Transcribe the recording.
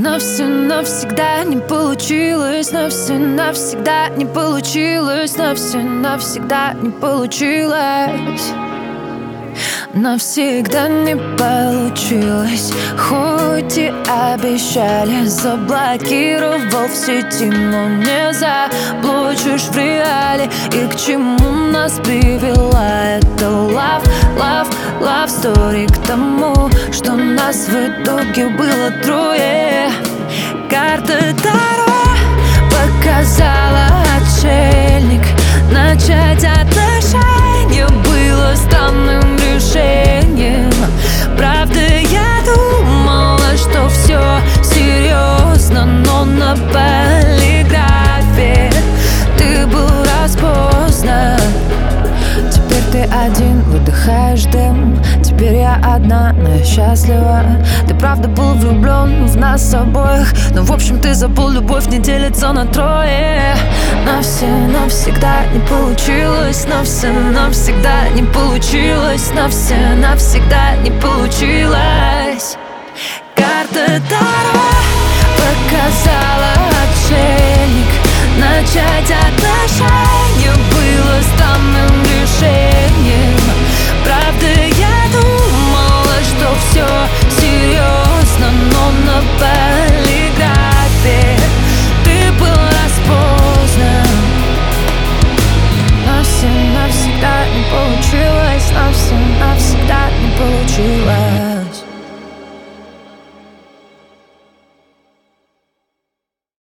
Но все навсегда не получилось, но все навсегда не получилось, но все навсегда не получилось. Навсегда не получилось, хоть и обещали. Заблокировал в сети, но не заблочишь в реале. И к чему нас привела эта love story? К тому, что нас в итоге было трое. Карта Таро показала отшельник. Начать отношения было странным решением. Правда, я думала, что все серьезно, но на полиграфе ты был распознан. Теперь ты один, выдыхаешь дым. Теперь я одна, но я счастлива. Ты правда был влюблен в нас обоих, но в общем ты забыл, любовь не делится на трое. Но все навсегда не получилось, но все навсегда не получилось, но все навсегда не получилось. Карта Таро показала